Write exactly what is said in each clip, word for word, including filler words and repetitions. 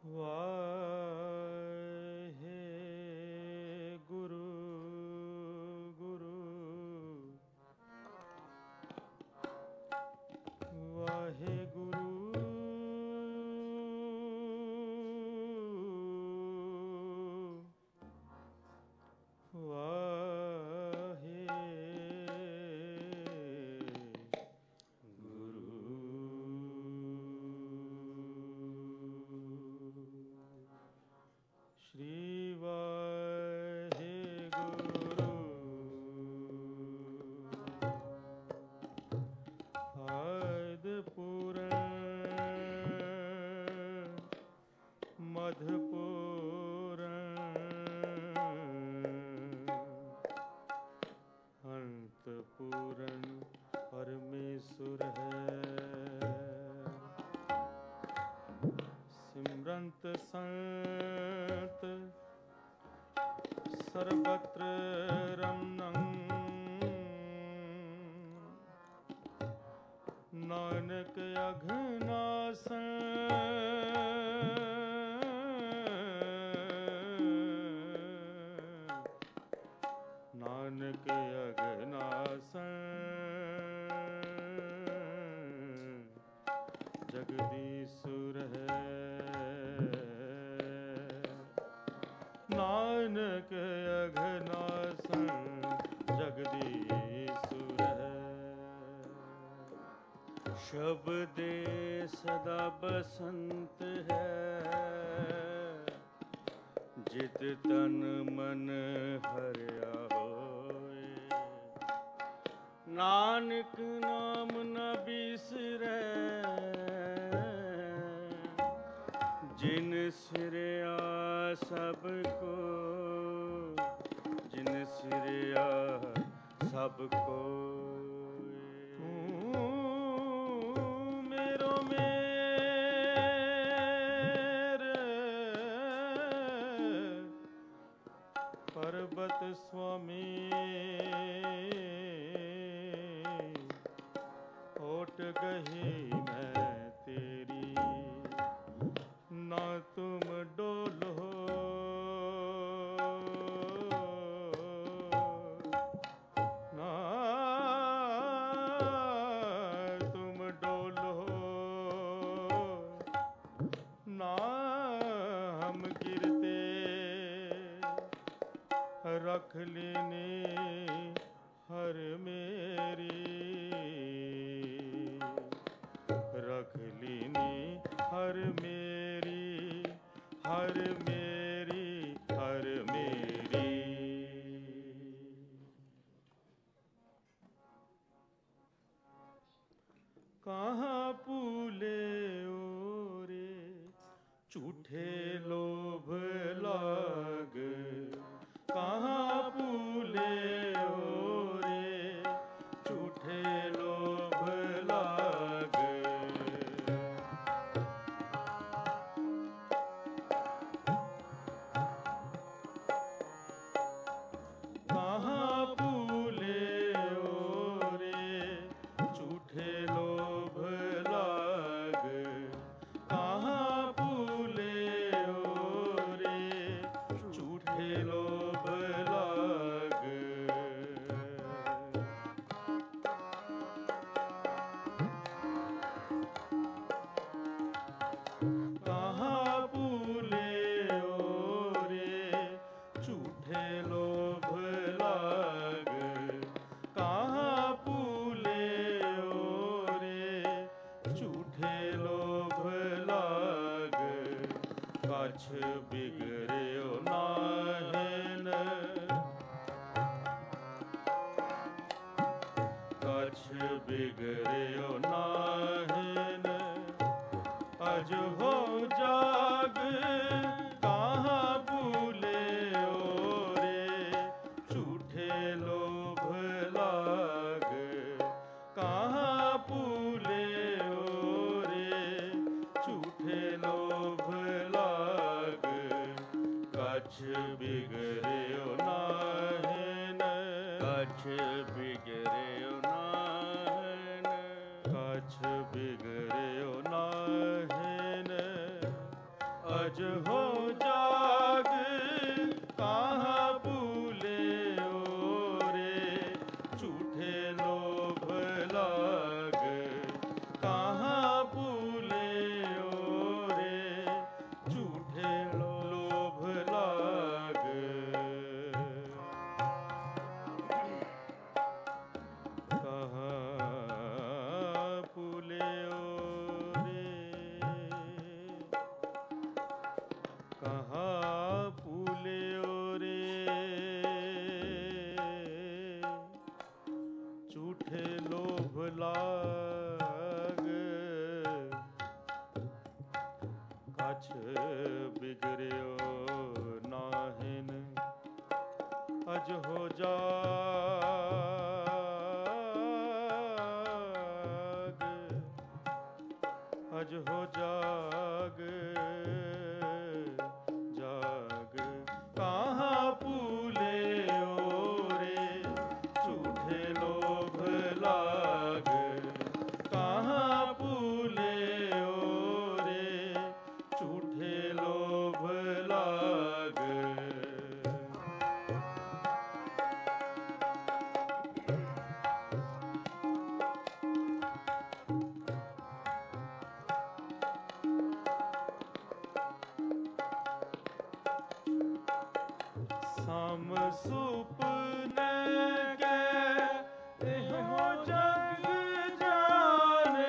वाहे गुरु गुरु वाहे गुरु वाहे गुरु। श्री वाहे गुरु आद पुराण मध पुराण अंत पूरन परमेश्वर है। सिमरंत संत सर्वत्र रमणं नानक अघनासन नानक अघनासन जगदीश्वर है। नानक अघनासन जगदीश्वर है। शब्दे सदा बसंत है जित तन मन हरिया होए। नानक नाम न बिसरै जिन सिरया सबको जिन सिरया सबको। मेरो मेरे पर्वत स्वामी ओट गही मैं तेरी ना तुम डोलो ना तुम डोलो ना हम गिरते रख लेने हर मेरी रख लेने हर मेरी हर मेरी हर मेरी। कहाँ पूले ओरे झूठे लोभ लाग। कहाँ पूले ओरे झूठे लोभ लाग। कहाँ पूले ओरे झूठे लोभ लाग। कहाँ पूले ओरे झूठे लोभ लाग। कहाँ पूले ओरे झूठे लोभ लाग। कहाँ पूले ओरे झूठे लोभ लाग। कछ बिगड़्यो नाहिन कछ बिगड़्यो नाहिन अज हो जाग। कहाँ पूले ओरे झूठे लोभ लाग। कहाँ पूले ओरे झूठे लोभ लाग। कछ बिगड़्यो नाहिन कछ बिगड़्यो नाहिन कछ बिगड़्यो नाहिन अज हो जाग कहाँ भूले ओ रे, झूठे लोभ लाग कहाँ भूले ओ रे, झूठे लोभ लाग। कहाँ भूले ओ रे, कहाँ भूले ओ रे, झूठे लोभ लाग। कछ बिगड़ियो नाहिन अज हो जाग, अज हो जाग जाग कहाँ भूले ओ रे, झूठे लोभ लाग कहाँ भूले ओ रे, झूठे लोभ लाग। सम सुपने के हो जग जाने,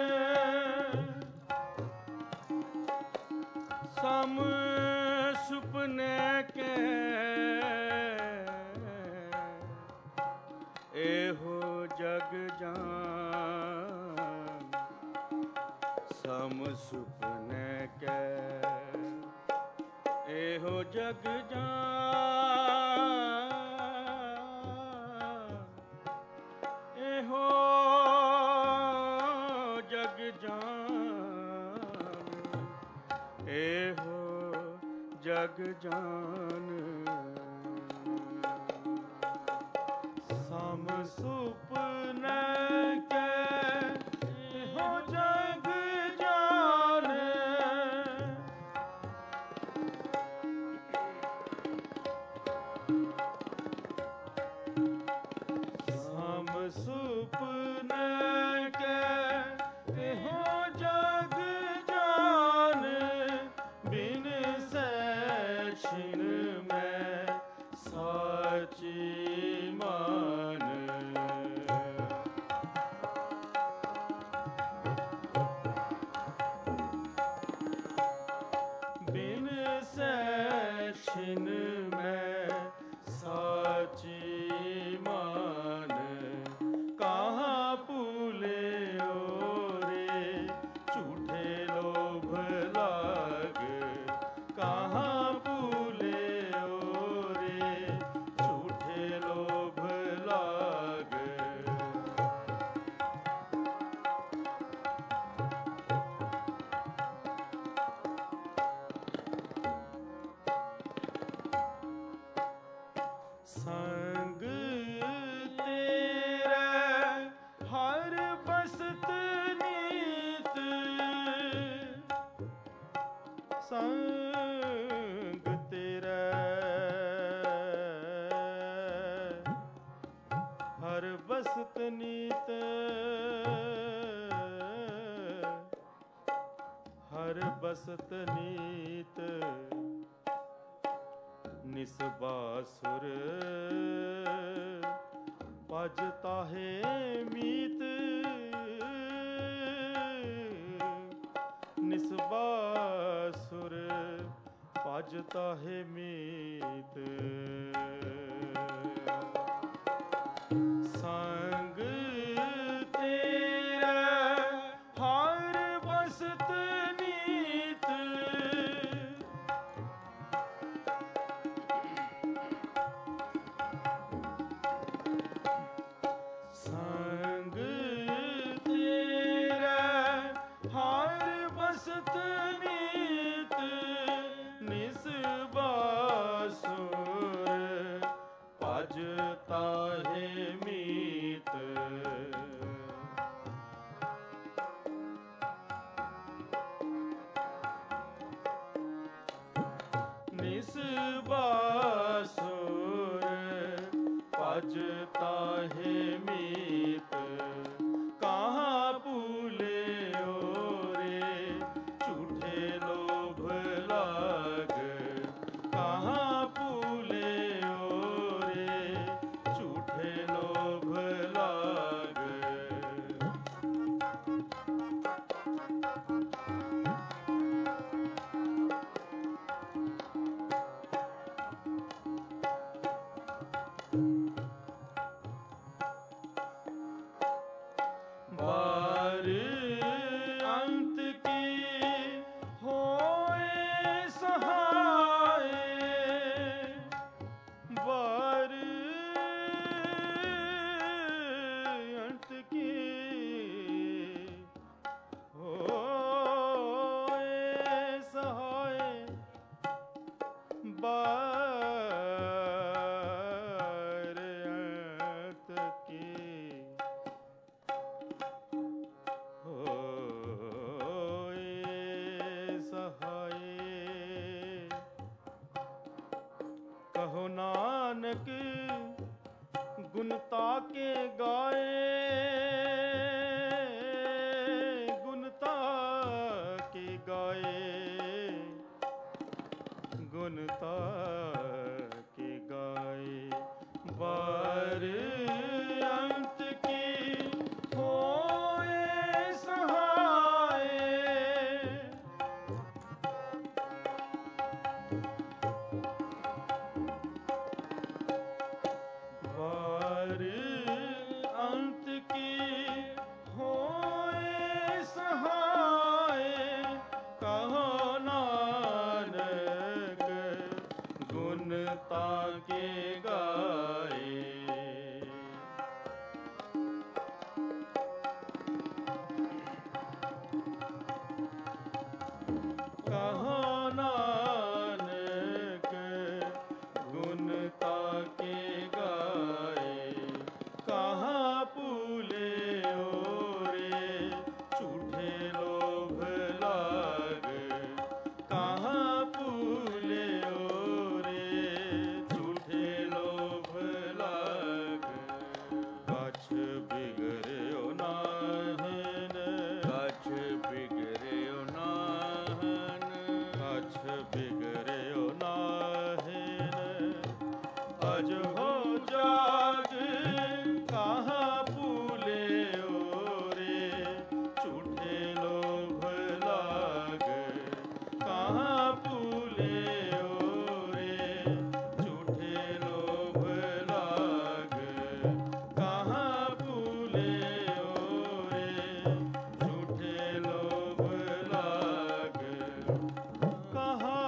सम सुपने के एहो जग जान, सम सुपने के एहो जग जान, एहो जग जान, एहो जग जान। सम सुपने के एहो जग जान, सम सुपने के एहो जग जान, बिन सैछिन में साची मान। बिन सैछिन में साची मान, कहाँ भूले ओ रे, झूठे लोभ लाग कहाँ भूले ओ रे, झूठे लोभ लाग। संग तेरे हर बसत नीत, संग तेरे हर बसत नीत, हर बसत नीत, निसबासुर पजता है मीत, निसबासुर पजता है मीत। संग तेरा हर बसत नीत, संग तेरा हर बसत नीत, निसबासुर भजता है मीत। निस बासुर भजता है मीत कहाँ भूले ओरे झूठे लोभ लाग कहाँ भूले ओरे झूठे लोभ लाग। बार अंत की होए सहाय बार अंत की होए सहाय बार अंत की कहो नानक गुणता के गाए गुणता के गाए गुणता के गाए बार अंत की होए सहाय बार अंत की होए सहाय कहो नानक गुणता के गाए। कहो नानक गुणता के गाए कहाँ भूले ओरे झूठे लोभ लाग कहाँ भूले ओरे झूठे लोभ लाग। कछ बिगड़ो नाहन कछ बिगड़ो नाहन कछ बिगड़ो नाहन अज हो जाग कहाँ भूले ओरे झूठे लोभ लाग कहाँ भूले ओरे झूठे लोभ लाग कहाँ भूले ओरे झूठे लोभ लाग। कहाँ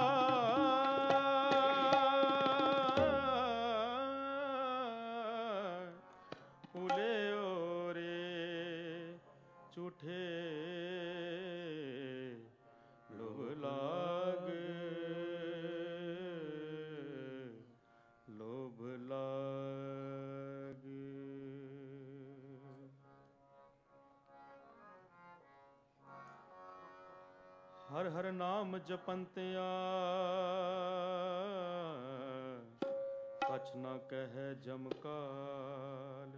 भूले ओरे झूठे लोभ लाग लोभ लाग। हर हर नाम जपंतिया कछ न कहे जमकाल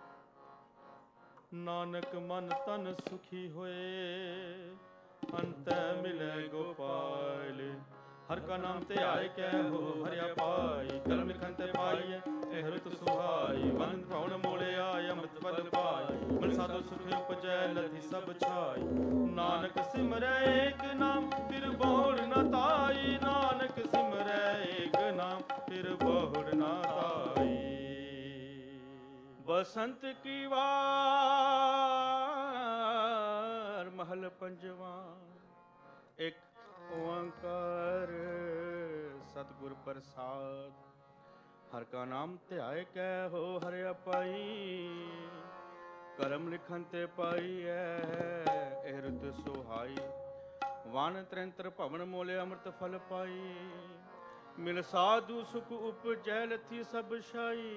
नानक मन तन सुखी होए अंत मिले गोपाल। हर का नाम ते आए कै हो हरिया पाई कर्म लिखन ते पाई हृत सुहाई वन पौन मोले आय अमृत फल पाई मन साधु सुख उपजै लधि सब छाई। नानक सिमरै एक नाम फिर बहुड़ न ताई नानक सिमरै एक नाम फिर बहुड़ न ताई। बसंत की वार महल पंजवा एक ओंकार सतगुर प्रसाद। हर का नाम ते आए कै हो हरे पाई करम लिखन ते पाई है हृत सुहाई। वान त्रंत्र भवन मोले अमृत फल पाई मिल साधु सुख उपजै लथी सब शाई।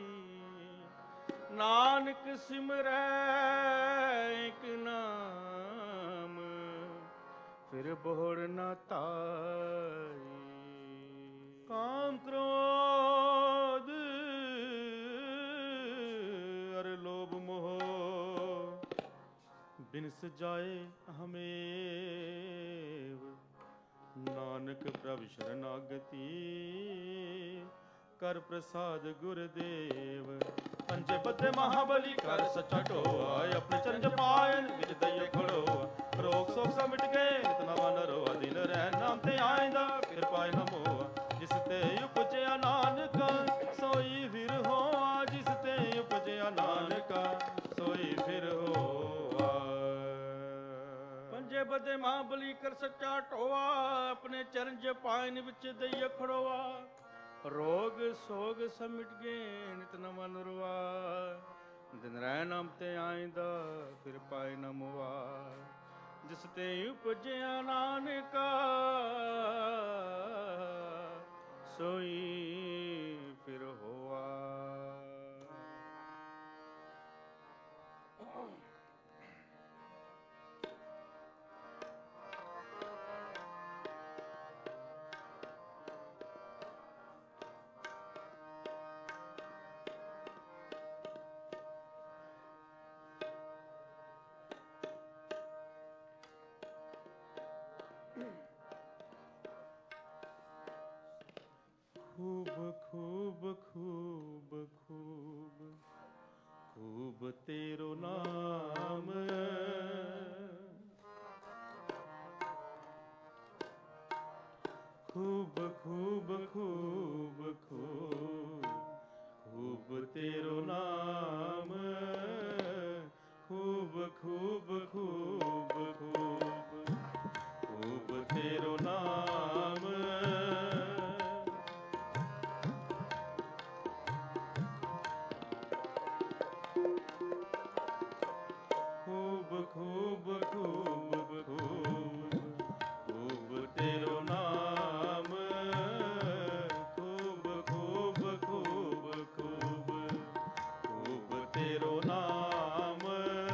नानक सिमरै एक नाम फिर बोहड़ न ताई काम क्रोध अरे लोभ मोह बिनस जाए हमें नानक प्रभु शरणागति कर प्रसाद गुरुदेव पंजे बदे महाबली कर सच्चा टोआ अपने चरण पायन विच दइए खड़ो रोग शोक सब मिट गए इतना मन रोआ दिन रह नाम ते आइंदा फिर पाए न मोआ जिस ते उपजया नानक सोई फिर होआ जिस ते उपजया नानक सोई फिर होआ पंजे बदे महाबली कर सच्चा टोआ अपने चरण पायन विच दइए खड़ोआ रोग सोग समिट गए नित न मन रुआ दिन रह नाम ते आइंदा फिर पाए न मुआ जिस ते उपजया नानका सोई फिर होआ। खूब खूब खूब खूब खूब तेरो नाम खूब खूब खूब खूब खूब तेरो नाम खूब खूब खूब खूब खूब तेरो नाम खूब खूब खूब खूब खूब तेरो नाम खूब खूब खूब खूब खूब तेरो नाम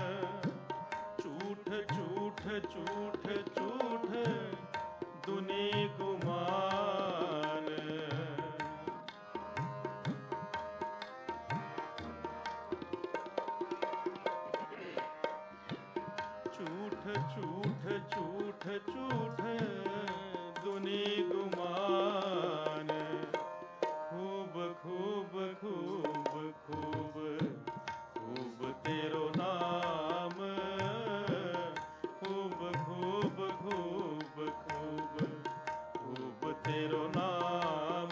झूठ झूठ झूठ झूठ दुनी गुमान झूठ झूठ झूठ झूठ दुनी गुमान खूब खूब खूब खूब खूब तेरो नाम खूब खूब खूब खूब खूब तेरो नाम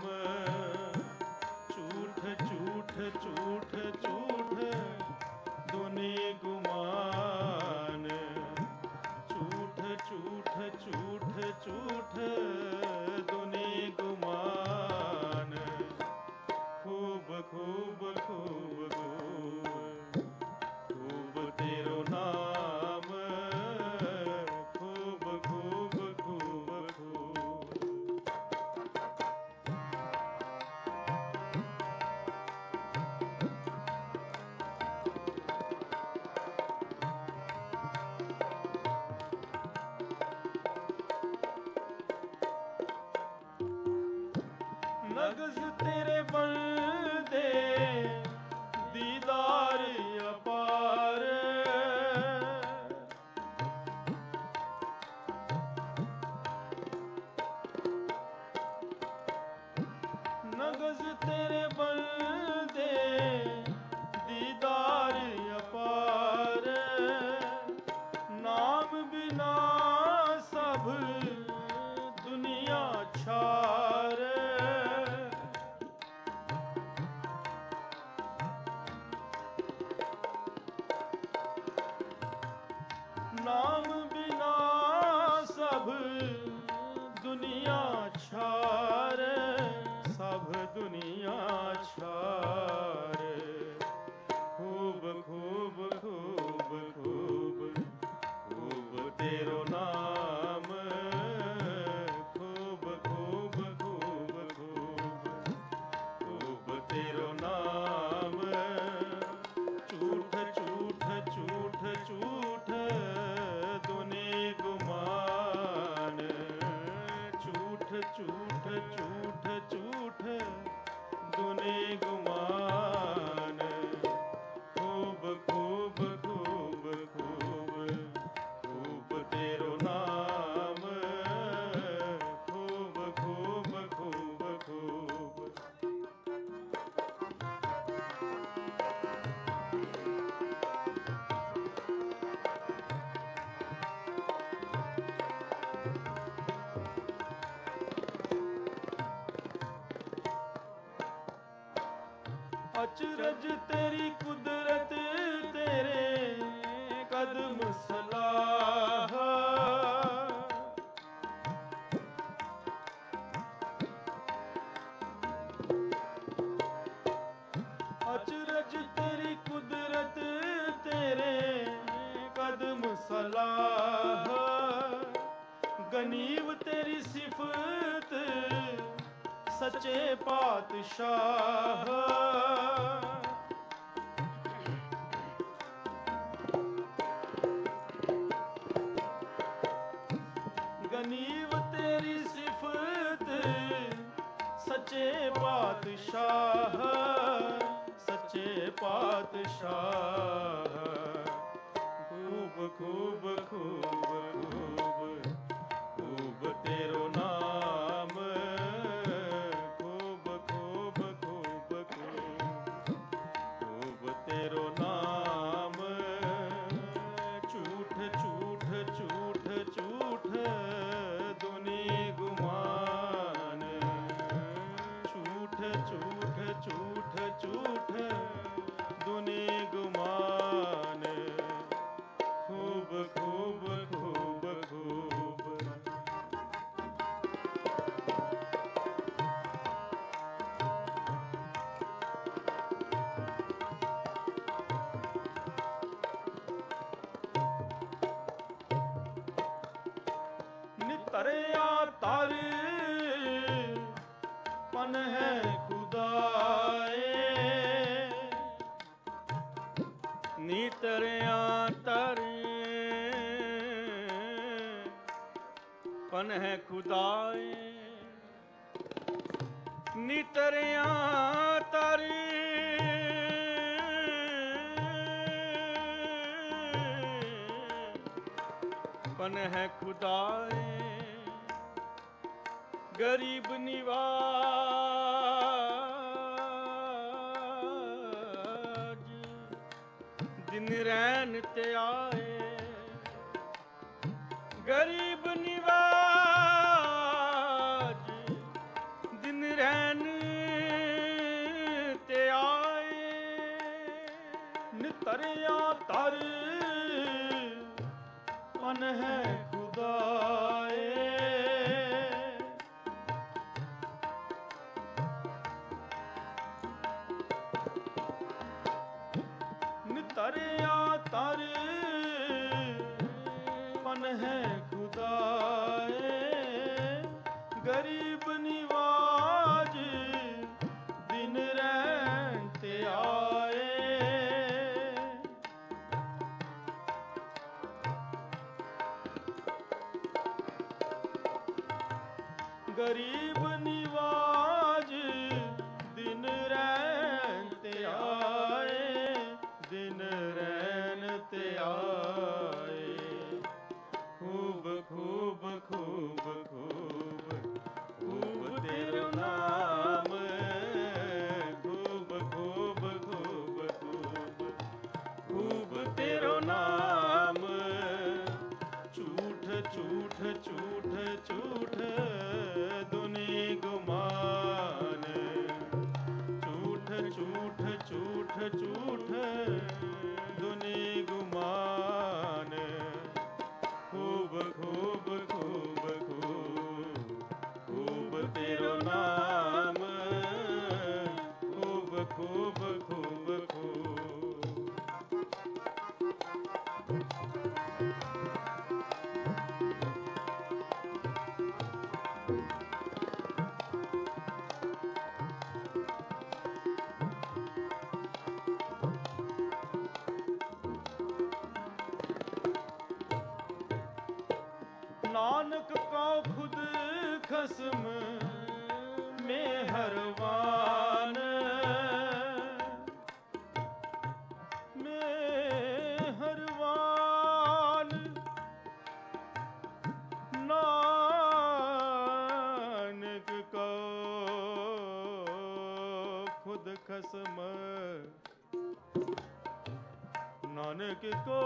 झूठ झूठ झूठ झूठ दुनी गुमान झूठ झूठ झूठ झूठ दुनी गुमान खूब खूब खूब खूब खूब तेरो नाम खूब खूब खूब खूब नगज तेरे बंदे दीदार अपार नगज तेरे बंदे दीदार अपार नाम बिना सब दुनिया छार नाम बिना सब दुनिया छार सब दुनिया अचरज तेरी कुदरत तेरे कदम सलाह। अचरज तेरी कुदरत तेरे कदम सलाह। गनीव तेरी सिफत सच्चे पातशाह। गनीव तेरी सिफत सच्चे पातशाह। सच्चे पातशाह। खूब खूब खूब खूब खूब तेरो नाम। खूब खूब खूब खूब खूब तेरो नाम। झूठ झूठ झूठ झूठ दुनी गुमान। झूठ झूठ झूठ झूठ दुनी गुमान। खूब खूब खूब खूब नितरिया तर पन है खुदाए। नीतरिया तर पन है खुदाए। नीतरिया तर पन है खुदाए। गरीब निवाज दिन रैन ते आए। गरीब निवाज दिन रैन ते आए। नितरिया तर पन है खुदाए। नितरिया तर पन है खुदाए। गरीब निवाज दिन रहते आए। गरीब निवाज दिन रहते आए। दिन रहते आए। खूब खूब खूब खूब खूब तेरो नाम। खूब खूब खूब खूब खूब तेरो नाम। झूठ झूठ झूठ झूठ दुनी गुमान। झूठ झूठ झूठ झूठ दुनी गुमान। खूब खूब खूब खूब खूब तेरो नाम। खूब खूब खूब खूब नानक का खुद खस्म में हरवान। में हरवान नानक को खुद खस्म। नानक को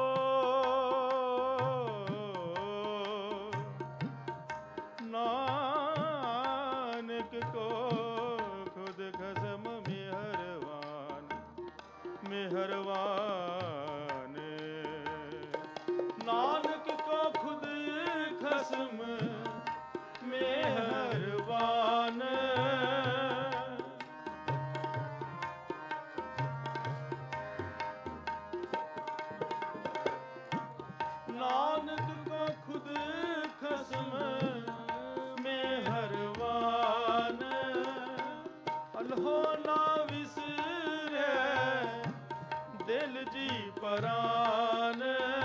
नानक को खुद खस्म में हरवान। मेहरबान। नानक को खुद खसम मेहरबान। नानक को खुद खसम मेहरबान। अल्हो ना विसरे दिल जी परान।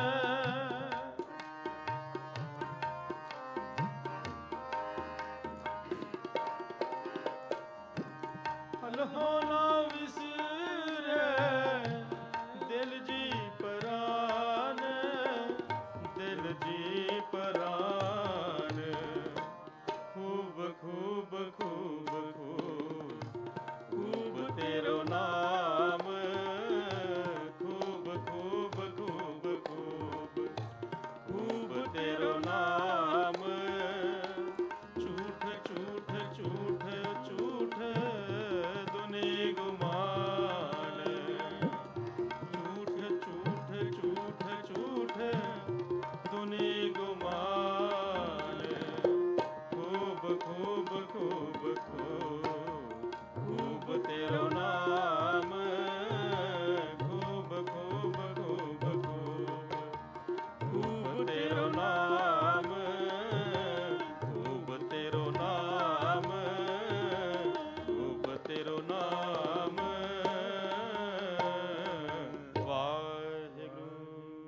अल्हो ना विसरे दिल जी परान। दिल जी परान। खूब खूब खूब खूब खूब तेरो नाम। खूब खूब खूब खूब खूब तेरो नाम। झूठ झूठ झूठ झूठ दुनि गुमान। झूठ झूठ झूठ झूठ दुनि गुमान। खूब खूब खूब खूब खूब तेरो नाम। खूब खूब खूब खूब खूब तेरो नाम। खूब तेरो नाम। खूब तेरो नाम। वाहिगुरु।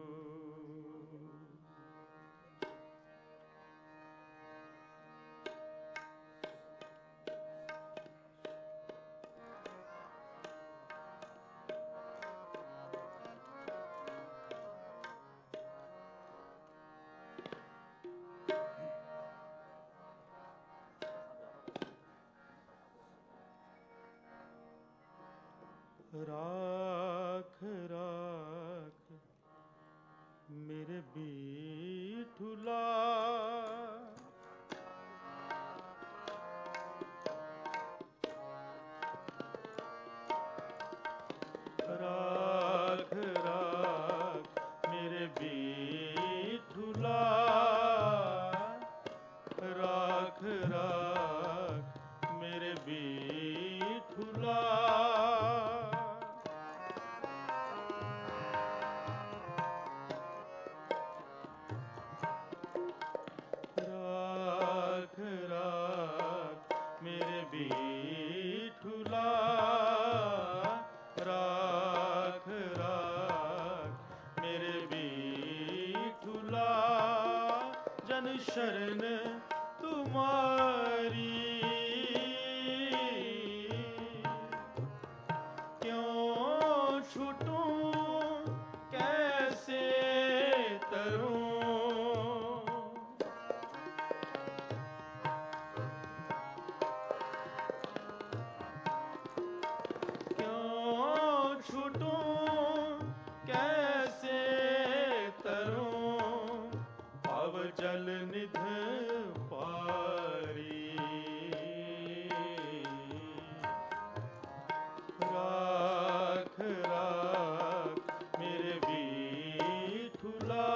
राख राख मेरे बीठुला। राख राख मेरे बीठुला। राख राख मेरे बीठुला। राख राख मेरे बीठुला। राख राख मेरे बीठुला। जन शरण तुम्हारी क्यों छूटूं कैसे तरूं। क्यों छूटूं कैसे तरूं। पव जल निध पारी। राख राख मेरे बीठुला।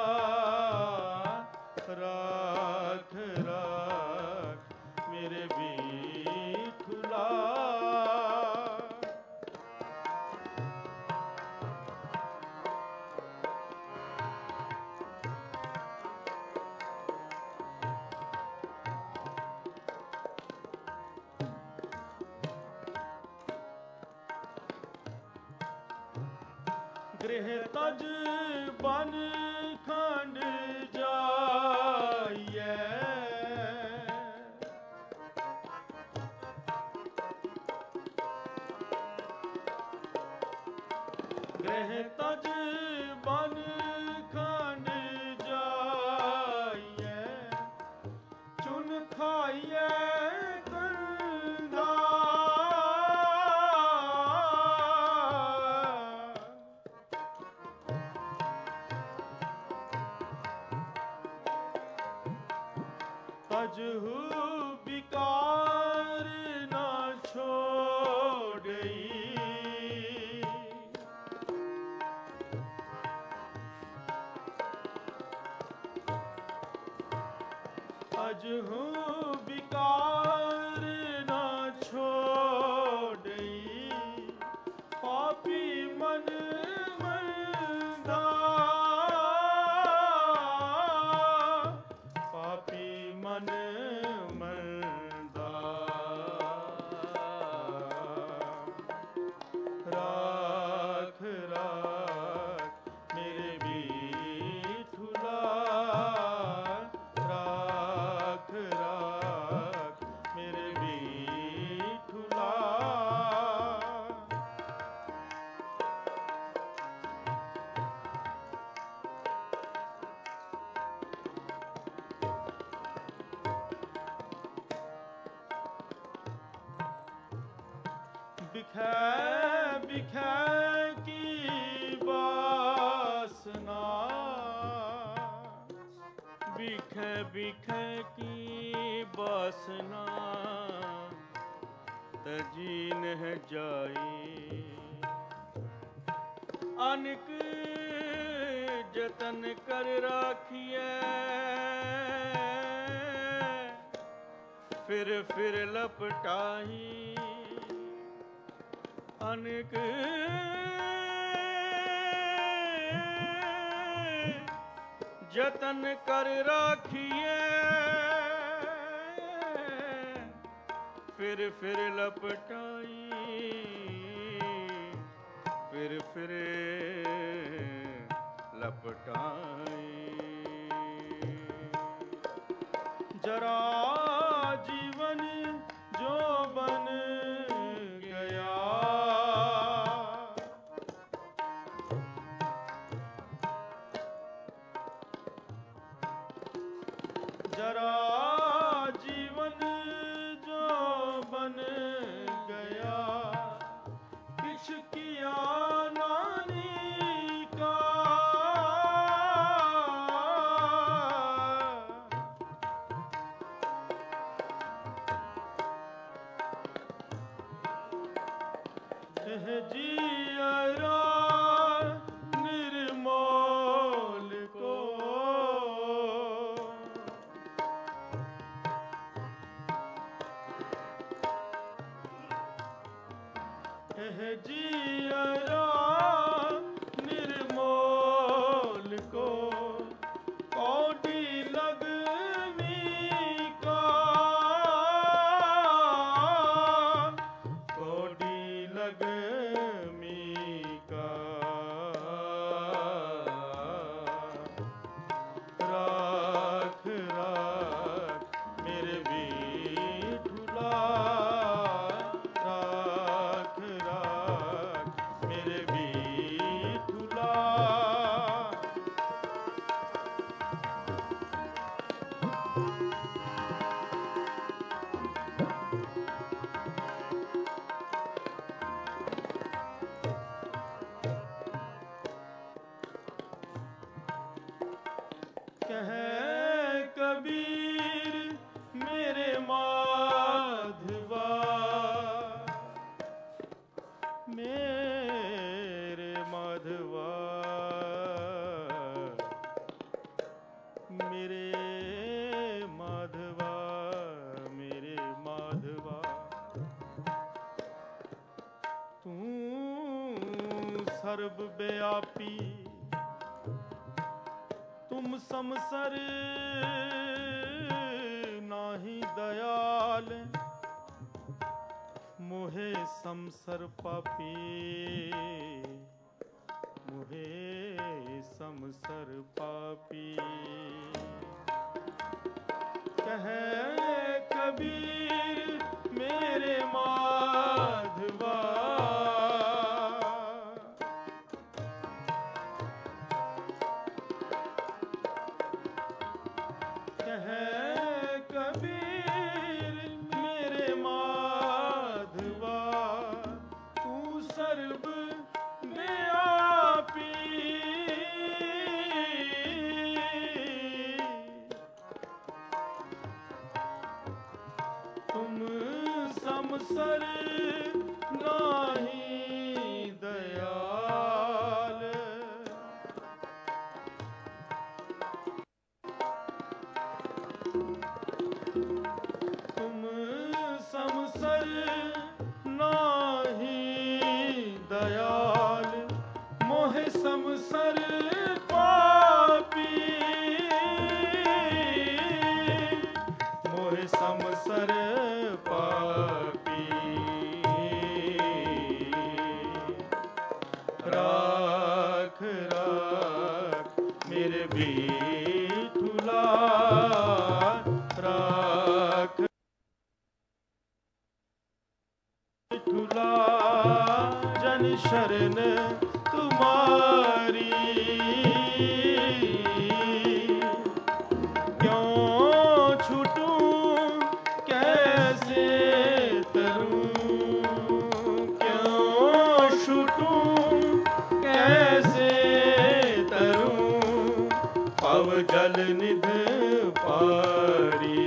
राख राख मेरे बीठुला। गृह तज बन खंड जाइए। गृह तज बन खंड जाइए। चुन खाइए कंधा। तजहु विकार न छोड़ई। हूँ विकार न छोड़ई, पापी मन मर्दा, पापी मन मर्दा। राख राख मेरे बीठुला, राख राख मेरे बीठुला। बिखै बिखै की वासना, बिखै बिखै की वासना, तजी नह जाई। अनिक जतन कर राखिए, फिर फिर लपटाई। अनिक जतन कर राखिए, फिर फिर लपटाई। फिर फिर लपटाई। जरा जीवन जो बन गया, जरा जीवन जो बन गया, किछ किया नानी का। एह जियरा निर्मोल को, एह जियरा निर्मोल को, कौड़ी लगवी का, कौड़ी लगमी का। राख राख मेरे बीठुला, राख राख मेरे बीठुला। कहे कबीर मेरे माधवा, मेरे माधवा, मेरे माधवा, मेरे माधवा। तू सर्वव्यापी, तुम समसर नाही दयाल, मोहे समसर पापी, मोहे समसर पापी। कहे कबीर मेरे माधवा, कहे कबीर मेरे माधवा, तू सर्व व्यापी। तुम समसर नाही दयाल, राम सर पापी। राख राख मेरे बीठुला, राख बीठुला जन शरण तुम्हारी। क्यों छूटूं कैसे तरूं, क्यों छूटूं कैसे तरूं, पव जल निध पारी।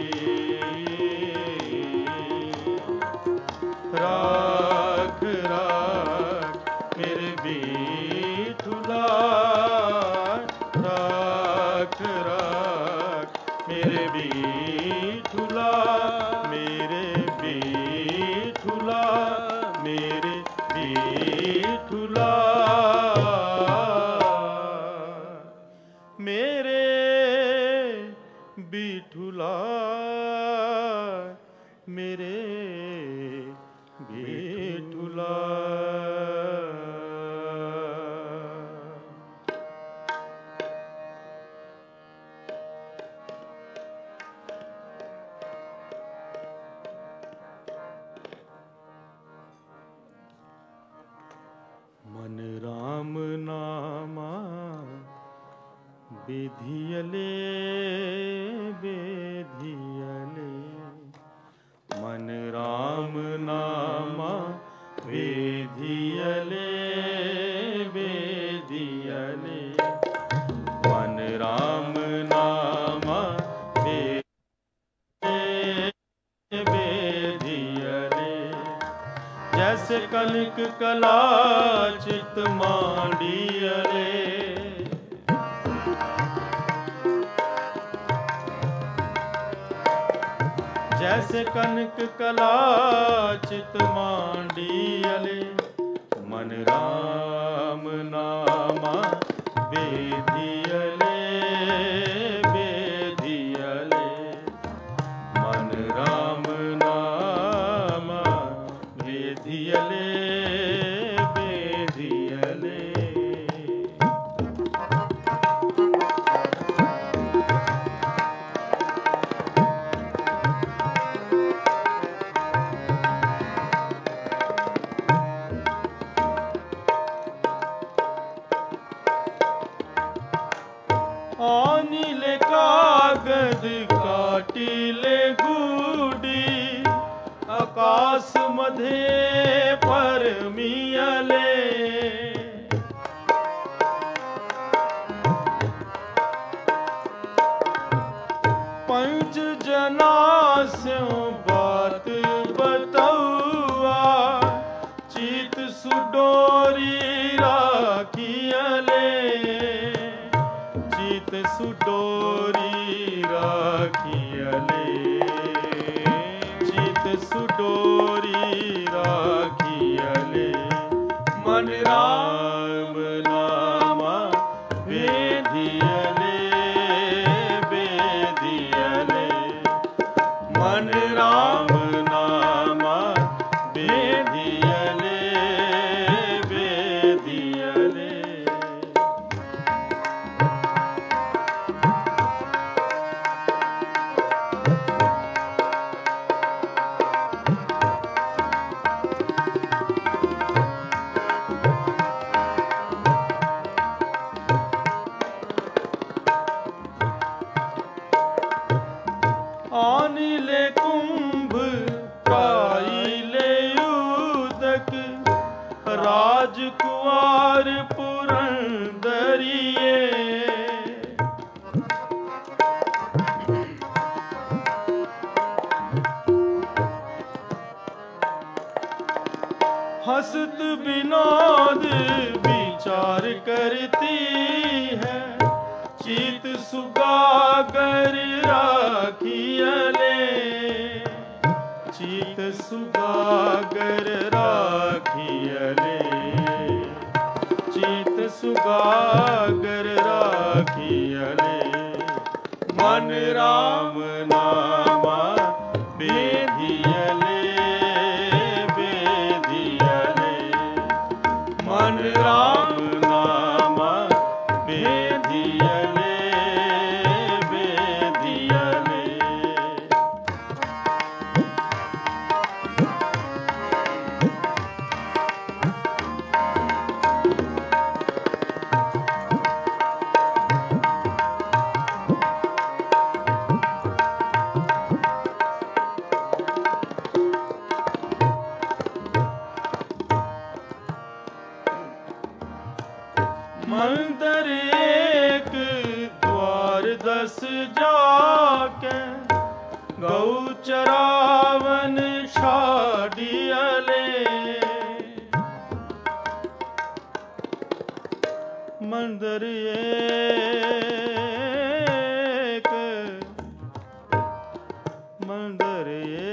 राख राख मेरे बीठुला, राख राख मेरे बीठुला, मेरे बीठुला, मेरे बीठुला, मेरे बीठुला, मेरे बीठुला। मन राम नामा बेधियले बेधियले, मन राम नामा बेधियले बेधियले, मन राम नामा बेधियले। जैसे कनक कला चित मांडियले, जैसे कनक कला चित मांडियले, मन राम नामा बेधियले बेधियले, मन राम नामा बेधियले बेधियले। आनिले कागद काटिले गुडी, आकाश मधे परमियले, पंच जना से बात बतौआ, चित सुडोरी राखियले, चित सुडोरी राखियले, चित सुडोरी राखियले, मन राम नामा बेधियले बेधियले, मन राम नामा बेधियले बेधियले। आनिले कुंभ काइले उदक, राजकुमार पुरंदरिये, हसत विनोद विचार करती है, चित सुगागर राखियले, चित सुगागर राखियले, चित सुगागर राखियले, मन राम नामा बेधियले बेधियले मन राम नामा बेधियले बेधियले मंदिर एक द्वार दस जाके गौ चरावन छाड़ियले मंदिर एक मंदिर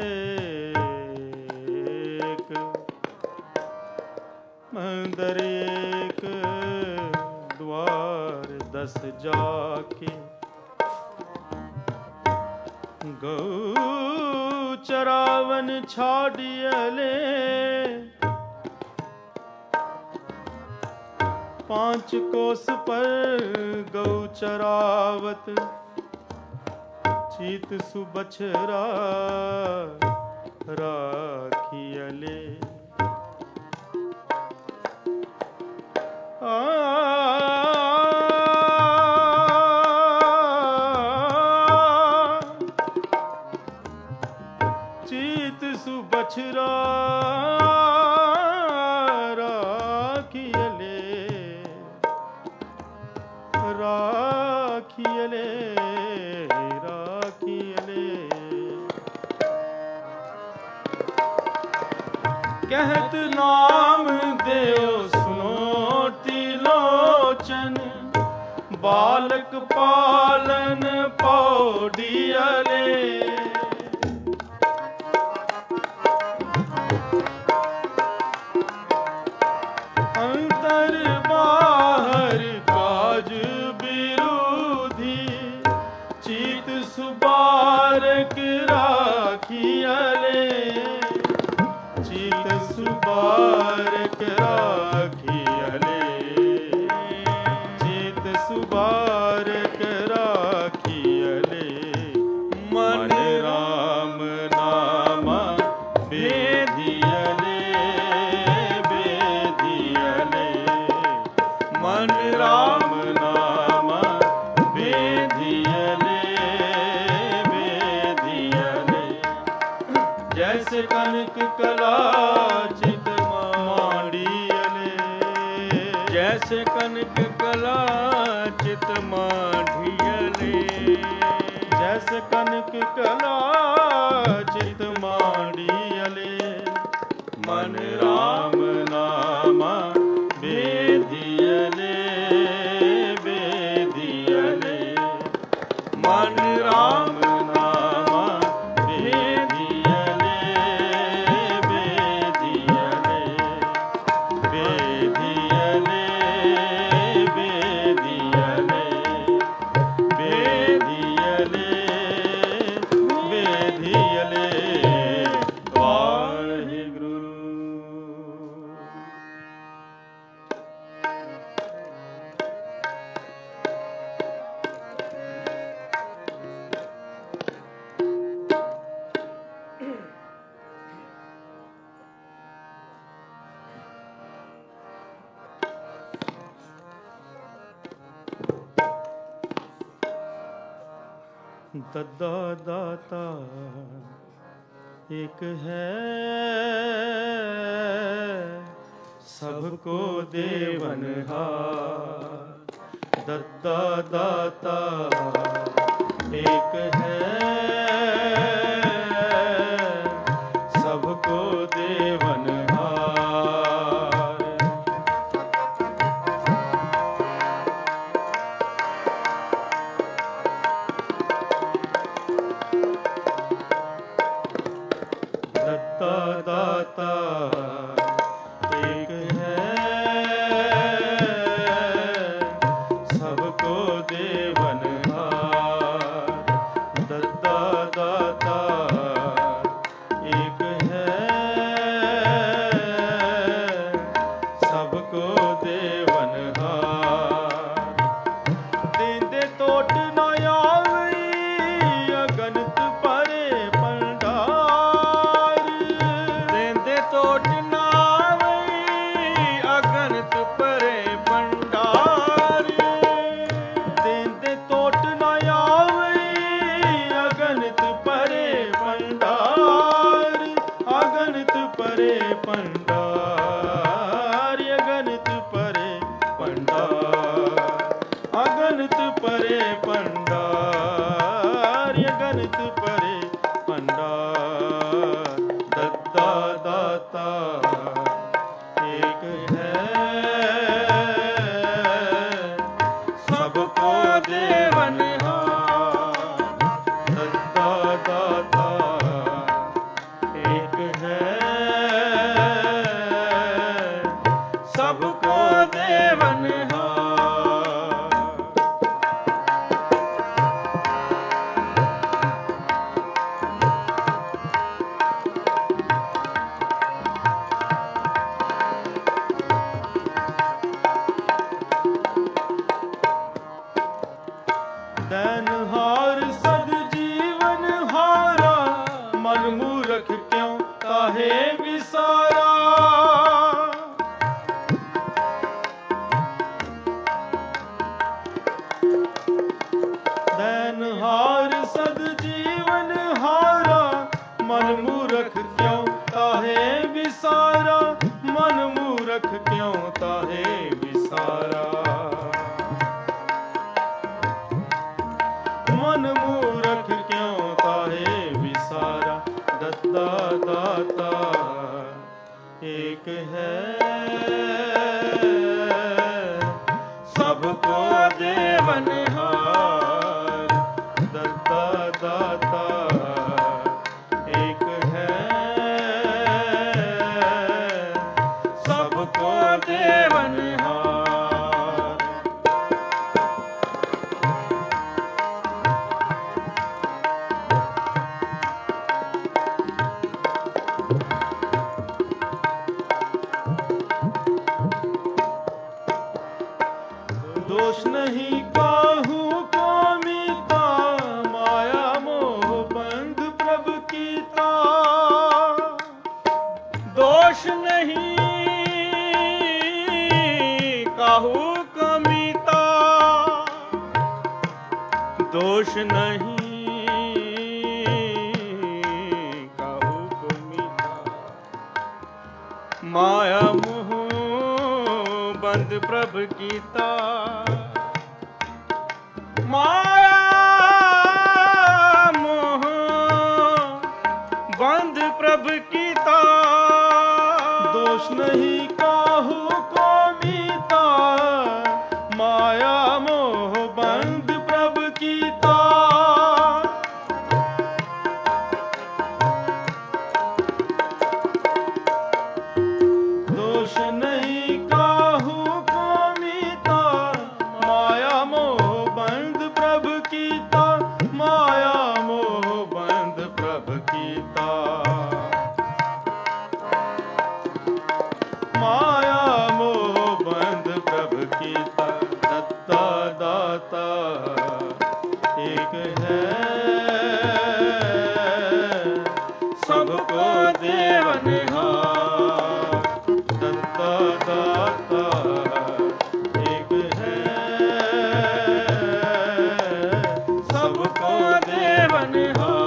एक मंदिर एक द्वार दस जाके गौ चरावन छाड़ियले पांच कोस पर गौ चरावत चीत सुबछरा राखियले आ चीत सुबछरा राखियले राखियले राखियले कहत नाम देव सुनो तिलोचन बालक पालन पौड़ियले अंतर बाहर काज विरोधी चीत सुबारक राखियले चीत सुबारक राखियले चीत सुबारक राखियले मन राम नामा बेधियले बेधियले मन राम नामा बेधियले बेधियले जैसे कनक कला चित मांडियले जैसे कनक कला चित मांडियले जैसे कनक कला चित मांडियले मन राम नामा बेधियले बेधियले मन राम नामा बेधियले बेधियले बेधियले बेधियले बेधियले बेधियले वाहिगुरु। दद्दा दाता एक है सबको देवनहार दद्दा दाता एक है सबको देवनहार दद्दा दाता एक है सबको देवनहार दद्दा दाता परे पंडार, अगणित परे पंडार, अगणित परे पंडार, अगणित परे पंडार। दत्ता दाता एक है, सबको देवनहार। दत्ता दाता एक है, सबको देवनहार। दैनहार सद जीवन हारा, मन मूरख क्यों काहे विसारा। दैनहार सद जीवन हारा, मन मूरख क्यों काहे विसारा, मन मूरख क्यों काहे विसारा। मन मूरख क्यों काहे विसारा। दत्ता दाता एक है, सबको देवनहार। दत्ता दाता एक है, सबको देवनहार। दोष नहीं काहू को मीता, माया मोह बंध प्रभु कीता। दोष नहीं काहू को मीता, दोष नहीं काहू को मीता। माया मोह बंद प्रभु कीता, माया मोह बंद प्रभु कीता। दोष नहीं काहू को मीता, माया मोह बंद प्रभु कीता। दोष नहीं काहू को मीता, माया मोह बंद प्रभु कीता, माया मोह बंद प्रभु कीता। माया मोह बंद प्रभु कीता। दत्ता दाता एक है, सबको देवनहार। दत्ता दाता एक है, सबको देवनहार।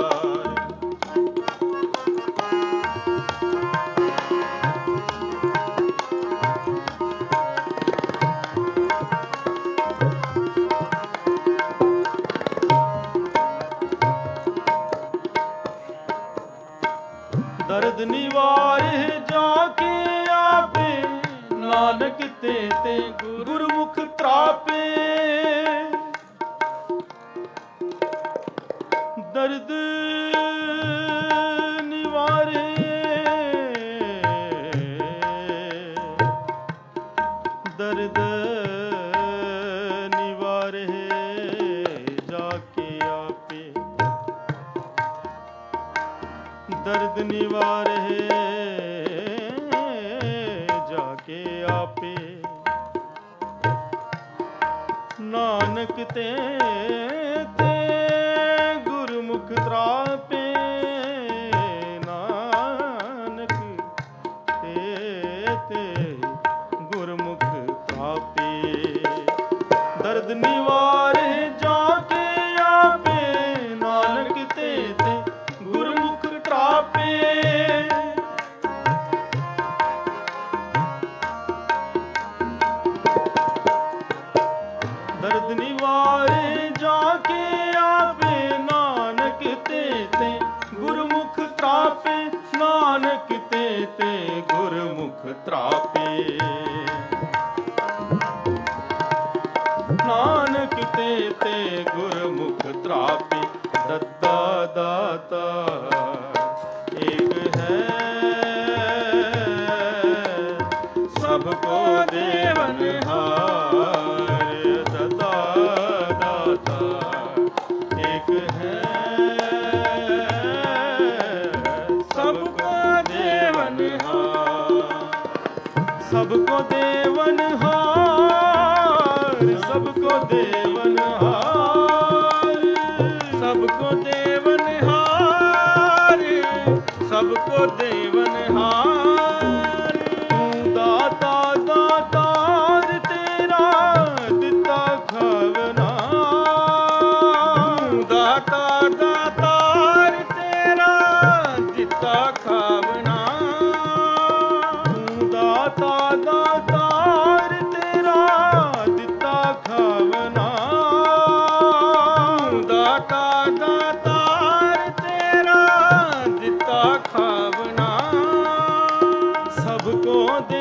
दर्द निवारे जाके आपे, नानक ते ते गुरुमुख त्रापे। दर्द निवारे दर्द निवारे जाके आपे। दर्द निवारे जाके आपे। नानक ते ते गुरुमुख त्रापे। नानक ते ते गुरुमुख त्रापे। दर्द निवारे जाके आपे। नानक ते ते गुरुमुख त्रापे। ਤਾਪੇ, ਨਾਨਕ ਤੇ ਤੇ ਗੁਰਮੁਖ ਤਰਾਪੇ। ਨਾਨਕ ਤੇ ਤੇ ਗੁਰਮੁਖ ਤਰਾਪੇ, ਦੱਤਾ ਦਾਤਾ ਏਕ ਹੈ, ਸਭ ਕੋ ਦੇਵਨਹਾਰ। ਦੱਤਾ ਦਾਤਾ ਏਕ ਹੈ, ਸਭ ਕੋ ਦੇਵਨਹਾਰ। ਸਭ ਕੋ ਦੇਵਨਹਾਰ, ਸਭ ਕੋ ਦੇਵਨਹਾਰ। ਸਭ ਕੋ ਦੇਵਨਹਾਰ, ਸਭ ਕੋ ਦੇਵਨਹਾਰ। ਤੂੰ ਦਾਤਾ ਦਾਤਾਰ, ਤੇਰਾ ਦਿੱਤਾ ਖਾਵਨਾ। ਤੂੰ ਦਾਤਾ ਦਾਤਾਰ, ਤੇਰਾ ਦਿੱਤਾ ਖਾਵਨਾ। ਤੂੰ ਦਾਤਾ ਦਾਤਾਰ, ਤੇਰਾ ਦਿੱਤਾ ਖਾਵਨਾ। ਤੂੰ ਦਾਤਾ ਦਾਤਾਰ, ਤੇਰਾ ਦਿੱਤਾ ਖਾਵਨਾ। ਸਭ ਕੋ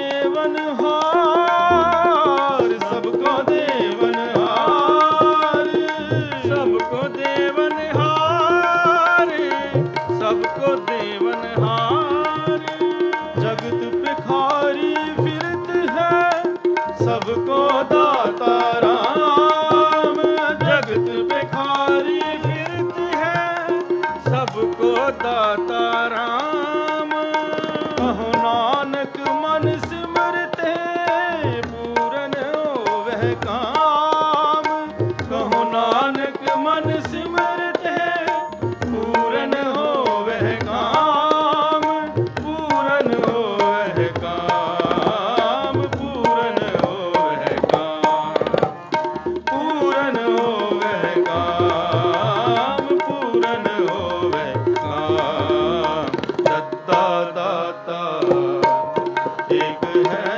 ਦੇਵਨਹਾਰ, ਸਭ ਕੋ ਦੇਵਨਹਾਰ। ਸਭ ਕੋ ਦੇਵਨਹਾਰ, ਸਭ ਕੋ ਦੇਵਨਹਾਰ। ਜਗਤ ਭਿਖਾਰੀ ਫਿਰਤ ਹੈ, ਸਭ ਕੋ ਦਾਤਾ ਰਾਮ। ਜਗਤ ਭਿਖਾਰੀ ਫਿਰਤ ਹੈ, ਸਭ ਕੋ ਦਾਤਾ ਰਾਮ। ਕਹੋ ਨਾਨਕ ਮਨ ਸਿਮਰਤੇ, ਪੂਰਨ ਹੋਵਹਿ ਕਾਮ। ਕਹੋ ਨਾਨਕ ਮਨ ਸਿਮਰਤੇ, ਪੂਰਨ ਹੋਵਹਿ ਕਾਮ। ਪੂਰਨ ਹੋਵਹਿ ਕਾਮ, ਪੂਰਨ ਹੋਵਹਿ ਕਾਮ। ਪੂਰਨ ਹੋਵਹਿ ਕਾਮ, ਪੂਰਨ ਹੋਵਹਿ ਕਾਮ। ਦੱਤਾ ਦਾਤਾ ਏਕ ਹੈ,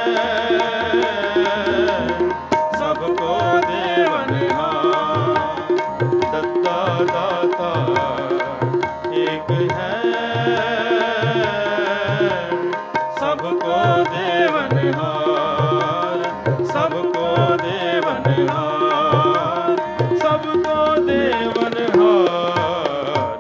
ਸਭ ਕੋ ਦੇਵਨਹਾਰ। ਦੱਤਾ ਦਾਤਾ ਏਕ ਹੈ, ਸਭ ਕੋ ਦੇਵਨਹਾਰ। ਸਭ ਕੋ ਦੇਵਨਹਾਰ, ਸਭ ਕੋ ਦੇਵਨਹਾਰ।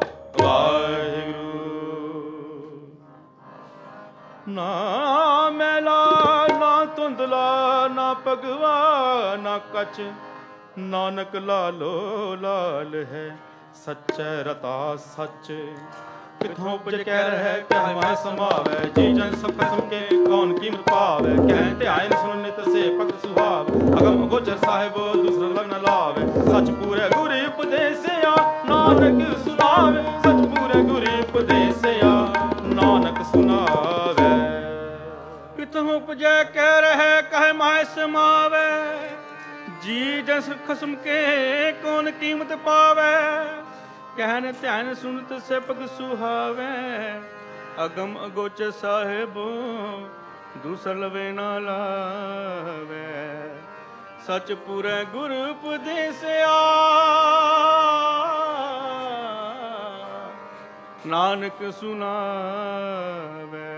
ਵਾਹਿਗੁਰੂ। ਨਾ ਮੈਲਾ ਨਾ ਧੁੰਦਲਾ, ਨਾ ਭਗਵਾ ਨਾ ਕਛ, ਨਾਨਕ ਲਾਲੋ ਲਾਲ ਹੈ, ਸੱਚੈ ਰਤਾ ਸੱਚ। ਕਿਥੋਂ ਉਪਜ ਕਹਿ ਰਹਿ, ਕਹਿ ਮਹਿ ਸਮਾਵੈ। ਜੀ ਜਨ ਸੁਖ ਸੁਕੇ, ਕੌਣ ਕੀਮਤ ਪਾਵੈ। ਕਹਿ ਧਿਆਇ ਸੁਨ ਨਿਤ ਸੇ ਭਗਤ ਸੁਹਾਵ। ਅਗਮ ਗੋਚਰ ਸਾਹਿਬੋ, ਦੂਸਰਾ ਲਗ ਨ ਲਾਵੈ। ਸਚ ਪੂਰੇ ਗੁਰ ਉਪਦੇਸਿਆ, ਨਾਨਕ ਸੁਣਾਵੈ। ਸਚ ਪੂਰੇ ਗੁਰ ਉਪਦੇਸਿਆ, ਨਾਨਕ ਸੁਣਾਵੈ। ਕਿਥੋਂ ਉਪਜੈ ਕਹਿ ਰਹਿ, ਕਹਿ ਮਾਹਿ ਸਮਾਵੈ। ਜੀ ਜਸ ਖਸਮ ਕੇ, ਕੌਣ ਕੀਮਤ ਪਾਵੈ। ਕਹਿਨ ਧਿਆਨ ਸੁਨਤ ਸੇਪਕ ਸੁਹਾਵੈ। ਅਗਮ ਅਗੋਚਰ ਸਾਹਿਬੋ, ਦੂਸਰ ਲਵੇ ਨਾ ਲਾਵੈ। ਸਚ ਪੂਰੈ ਗੁਰ ਉਪਦੇਸਿਆ, ਨਾਨਕ ਸੁਨਾਵੈ।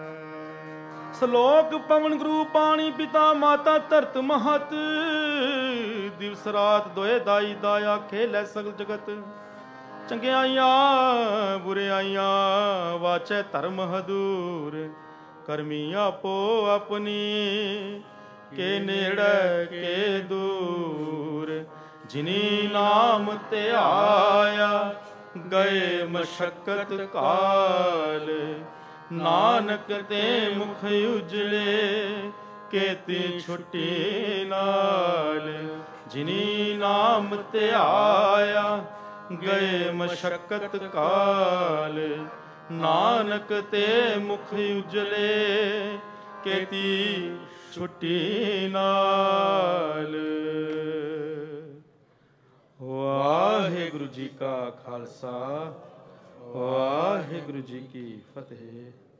ਸਲੋਕ ਪਵਨ ਗੁਰੂ ਪਾਣੀ ਪਿਤਾ ਮਾਤਾ ਧਰਤ ਮਹਤ। ਦਿਵਸ ਰਾਤ ਦੋਏ ਦਾਈ ਦਾਇਆ, ਖੇਲੈ ਸਗਲ ਜਗਤ। ਚੰਗਿਆਈਆਂ ਬੁਰਿਆਈਆਂ, ਵਾਚੈ ਧਰਮ ਹਦੂਰ। ਕਰਮੀ ਆਪੋ ਆਪਣੀ, ਕੇ ਨੇੜੇ ਕੇ ਦੂਰ। ਜਿਨੀ ਨਾਮ ਧਿਆਇਆ, ਗਏ ਮਸ਼ਕਤ ਕਾਲ। ਨਾਨਕ ਤੇ ਮੁਖ ਉਜਲੇ, ਕੇਤੀ ਛੁੱਟੀ ਨਾਲ। ਜਿਨੀ ਨਾਮ ਧਿਆਇਆ, ਗਏ ਮਸ਼ਕਤ ਕਾਲ। ਨਾਨਕ ਤੇ ਮੁਖ ਉਜਲੇ, ਕੇਤੀ ਛੁੱਟੀ ਨਾਲ। ਵਾਹਿਗੁਰੂ ਜੀ ਕਾ ਖਾਲਸਾ, ਵਾਹਿਗੁਰੂ ਜੀ ਕੀ ਫਤਿਹ।